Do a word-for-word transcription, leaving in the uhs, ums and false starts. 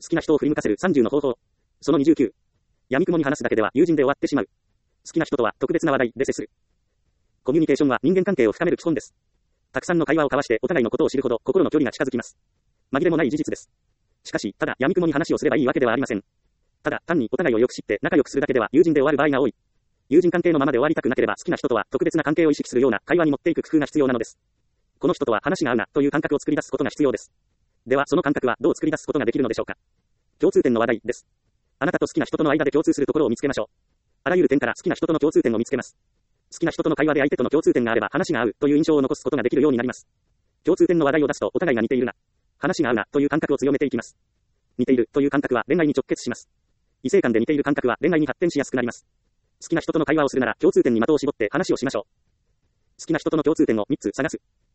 好きな人を振り向かせるさんじゅうの方法。そのにじゅうきゅう。闇雲に話すだけでは友人で終わってしまう。好きな人とは特別な話題で接する。コミュニケーションは人間関係を深める基本です。たくさんの会話を交わしてお互いのことを知るほど心の距離が近づきます。紛れもない事実です。しかし、ただ闇雲に話をすればいいわけではありません。ただ単にお互いをよく知って仲良くするだけでは友人で終わる場合が多い。友人関係のままで終わりたくなければ好きな人とは特別な関係を意識するような会話に持っていく工夫が必要なのです。この人とは話が合うなという感覚を作り出すことが必要です。ではその感覚はどう作り出すことができるのでしょうか。共通点の話題です。あなたと好きな人との間で共通するところを見つけましょう。あらゆる点から好きな人との共通点を見つけます。好きな人との会話で相手との共通点があれば話が合うという印象を残すことができるようになります。共通点の話題を出すとお互いが似ているな、話が合うなという感覚を強めていきます。似ているという感覚は恋愛に直結します。異性間で似ている感覚は恋愛に発展しやすくなります。好きな人との会話をするなら共通点に的を絞って話をしましょう。好きな人との共通点をみっつ探す。